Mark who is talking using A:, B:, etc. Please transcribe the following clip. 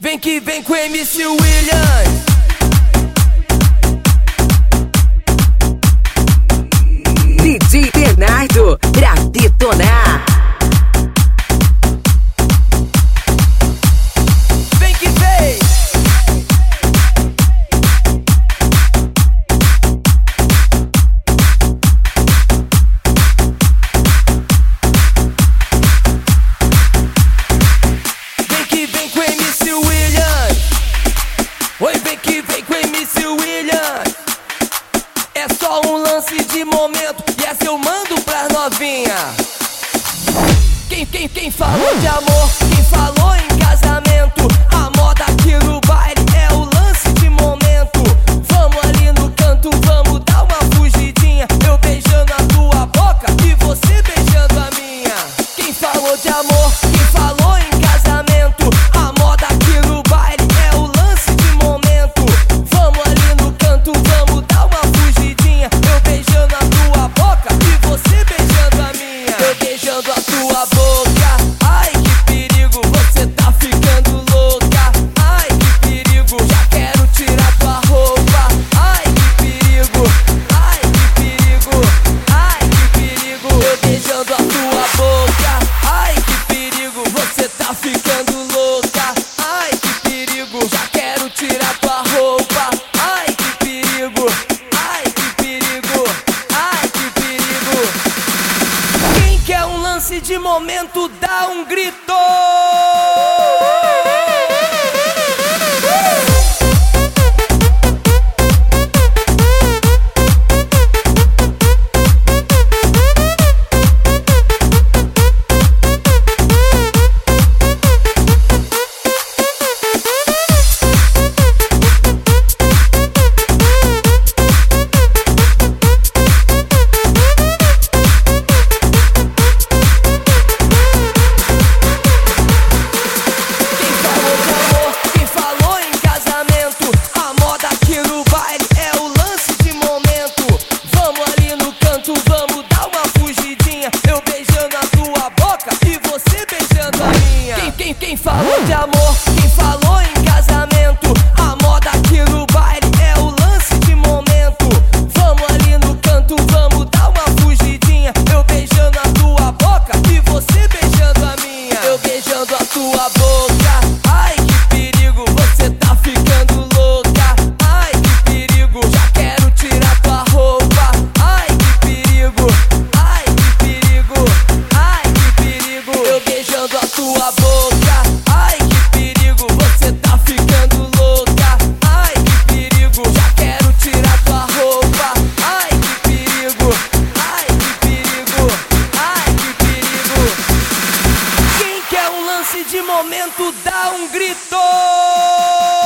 A: que vem com MC Williams.
B: DJ Bernardo pra detonar.
A: Vem que vem. Vem que vem com MC Williams. Oi, vem que vem com MC Williams. É só um lance de momento e essa eu mando pras novinha. Quem falou de amor, quem falou em casamento, a moda aqui no baile é o lance de momento. Vamos ali no canto, vamos dar uma fugidinha, eu beijando a tua boca e você beijando a minha. Quem falou de amor, quem falou em casamento, a moda aqui no baile é o lance de momento. Vamos ali no canto, vamos dar uma fugidinha, eu beijando a tua boca e você beijando a minha. Eu beijando a tua boca. Ai, que perigo, você tá ficando louca. Ai, que perigo, já quero tirar tua roupa. Ai, que perigo, ai, que perigo, ai, que perigo. Eu beijando a tua boca. Ai, que perigo, você tá ficando louca. Ai, que perigo, já quero tirar tua roupa. Ai, que perigo, ai, que perigo, ai, que perigo. Quem quer um lance de momento, dá um grito. Quem falou de amor, quem falou em casamento, a moda aqui no baile é o lance de momento. Vamos ali no canto, vamos dar uma fugidinha, eu beijando a tua boca e você beijando a minha. Eu beijando a tua boca. Ai, que perigo, você tá ficando louca. Ai, que perigo, já quero tirar tua roupa. Ai, que perigo, ai, que perigo, ai, que perigo. Eu beijando a tua boca. Ai, que perigo, você tá ficando louca. Ai, que perigo, já quero tirar tua roupa. Ai, que perigo, ai, que perigo, ai, que perigo. Quem quer um lance de momento, dá um grito.